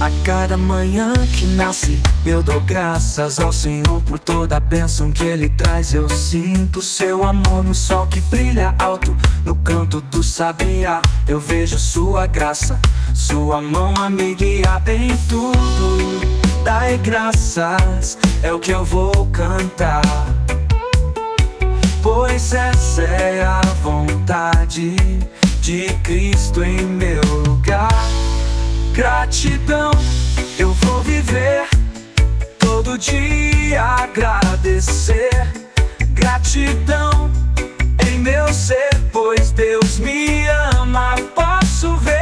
A cada manhã que nasce, eu dou graças ao Senhor por toda a bênção que Ele traz. Eu sinto seu amor no sol que brilha alto, no canto do sabiá. Eu vejo sua graça, sua mão a me guiar em tudo. Dai graças, é o que eu vou cantar, pois essa é a vontade de Cristo em meu lugar. Gratidão, eu vou viver todo dia agradecer. Gratidão em meu ser, pois Deus me ama, posso ver.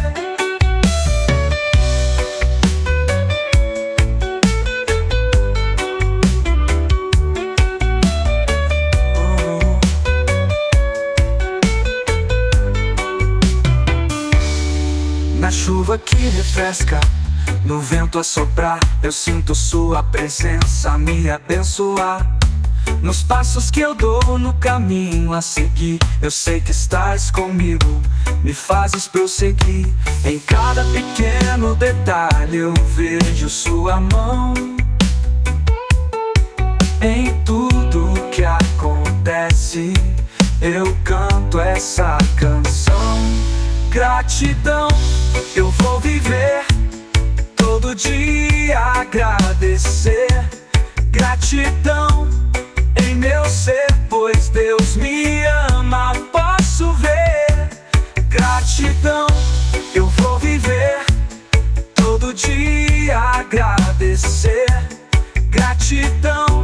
Na chuva que refresca, no vento a soprar, eu sinto sua presença me abençoar. Nos passos que eu dou no caminho a seguir, eu sei que estás comigo, me fazes prosseguir. Em cada pequeno detalhe eu vejo sua mão, em tudo que acontece eu canto essa canção. Gratidão, eu vou viver todo dia agradecer. Gratidão em meu ser, pois Deus me ama, posso ver. Gratidão, eu vou viver todo dia agradecer. Gratidão